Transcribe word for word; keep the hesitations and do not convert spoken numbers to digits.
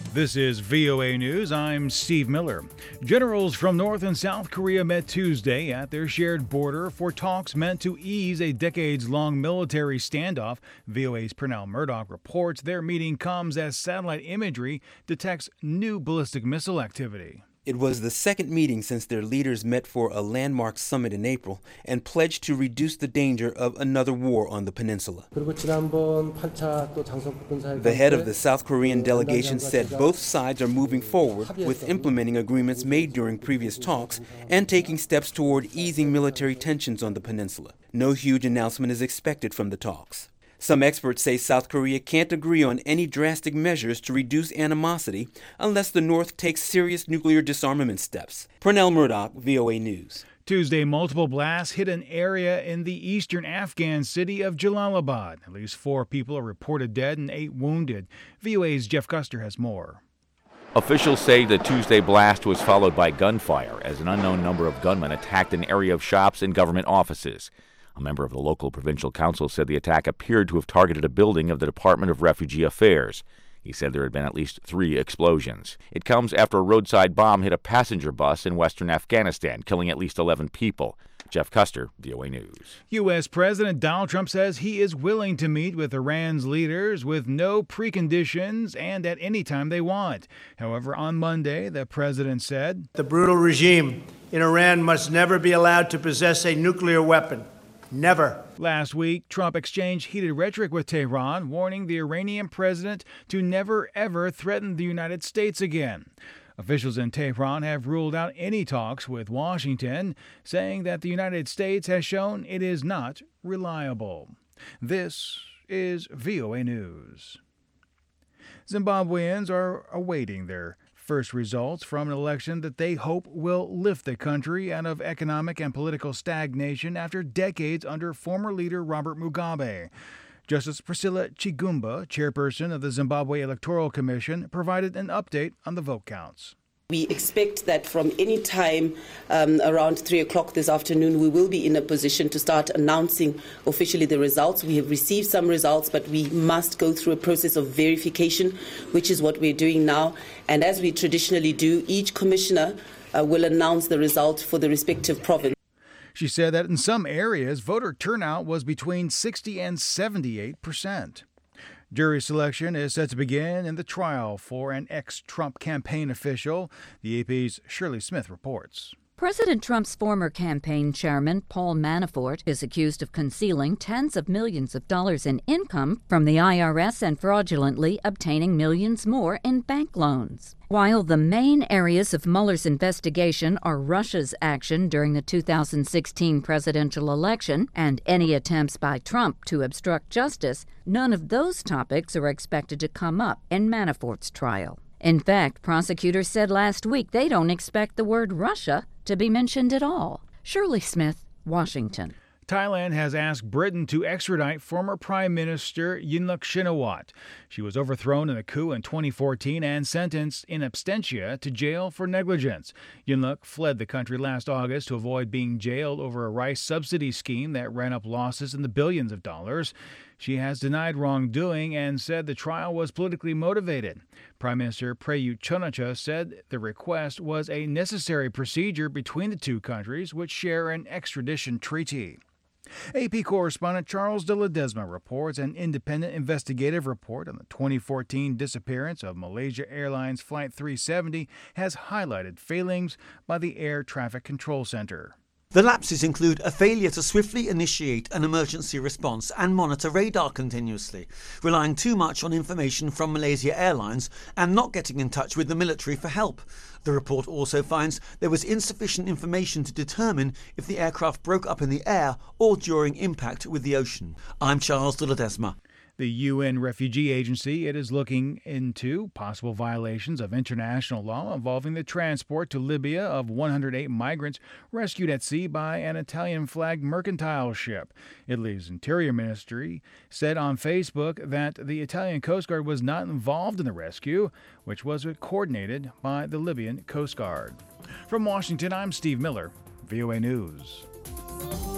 This is V O A News. I'm Steve Miller. Generals from North and South Korea met Tuesday at their shared border for talks meant to ease a decades-long military standoff. V O A's Pernell Murdoch reports their meeting comes as satellite imagery detects new ballistic missile activity. It was the second meeting since their leaders met for a landmark summit in April and pledged to reduce the danger of another war on the peninsula. The head of the South Korean delegation said both sides are moving forward with implementing agreements made during previous talks and taking steps toward easing military tensions on the peninsula. No huge announcement is expected from the talks. Some experts say South Korea can't agree on any drastic measures to reduce animosity unless the North takes serious nuclear disarmament steps. Pernell Murdoch, V O A News. Tuesday, multiple blasts hit an area in the eastern Afghan city of Jalalabad. At least four people are reported dead and eight wounded. V O A's Jeff Custer has more. Officials say the Tuesday blast was followed by gunfire as an unknown number of gunmen attacked an area of shops and government offices. A member of the local provincial council said the attack appeared to have targeted a building of the Department of Refugee Affairs. He said there had been at least three explosions. It comes after a roadside bomb hit a passenger bus in western Afghanistan, killing at least eleven people. Jeff Custer, V O A News. U S. President Donald Trump says he is willing to meet with Iran's leaders with no preconditions and at any time they want. However, on Monday, the president said, "The brutal regime in Iran must never be allowed to possess a nuclear weapon. Never." Last week, Trump exchanged heated rhetoric with Tehran, warning the Iranian president to never, ever threaten the United States again. Officials in Tehran have ruled out any talks with Washington, saying that the United States has shown it is not reliable. This is V O A News. Zimbabweans are awaiting their first results from an election that they hope will lift the country out of economic and political stagnation after decades under former leader Robert Mugabe. Justice Priscilla Chigumba, chairperson of the Zimbabwe Electoral Commission, provided an update on the vote counts. We expect that from any time um, around three o'clock this afternoon, we will be in a position to start announcing officially the results. We have received some results, but we must go through a process of verification, which is what we're doing now. And as we traditionally do, each commissioner uh, will announce the result for the respective province. She said that in some areas, voter turnout was between sixty and seventy-eight percent. Jury selection is set to begin in the trial for an ex-Trump campaign official. The A P's Shirley Smith reports. President Trump's former campaign chairman, Paul Manafort, is accused of concealing tens of millions of dollars in income from the I R S and fraudulently obtaining millions more in bank loans. While the main areas of Mueller's investigation are Russia's action during the two thousand sixteen presidential election and any attempts by Trump to obstruct justice, none of those topics are expected to come up in Manafort's trial. In fact, prosecutors said last week they don't expect the word Russia to be mentioned at all. Shirley Smith, Washington. Thailand has asked Britain to extradite former Prime Minister Yingluck Shinawatra. She was overthrown in a coup in twenty fourteen and sentenced in absentia to jail for negligence. Yingluck fled the country last August to avoid being jailed over a rice subsidy scheme that ran up losses in the billions of dollars. She has denied wrongdoing and said the trial was politically motivated. Prime Minister Prayut Chan-o-cha said the request was a necessary procedure between the two countries, which share an extradition treaty. A P correspondent Charles de Ledesma reports an independent investigative report on the twenty fourteen disappearance of Malaysia Airlines Flight three seventy has highlighted failings by the Air Traffic Control Center. The lapses include a failure to swiftly initiate an emergency response and monitor radar continuously, relying too much on information from Malaysia Airlines and not getting in touch with the military for help. The report also finds there was insufficient information to determine if the aircraft broke up in the air or during impact with the ocean. I'm Charles de Ledesma. The U N Refugee Agency, it is looking into possible violations of international law involving the transport to Libya of one hundred eight migrants rescued at sea by an Italian-flagged mercantile ship. Italy's Interior Ministry said on Facebook that the Italian Coast Guard was not involved in the rescue, which was coordinated by the Libyan Coast Guard. From Washington, I'm Steve Miller, V O A News.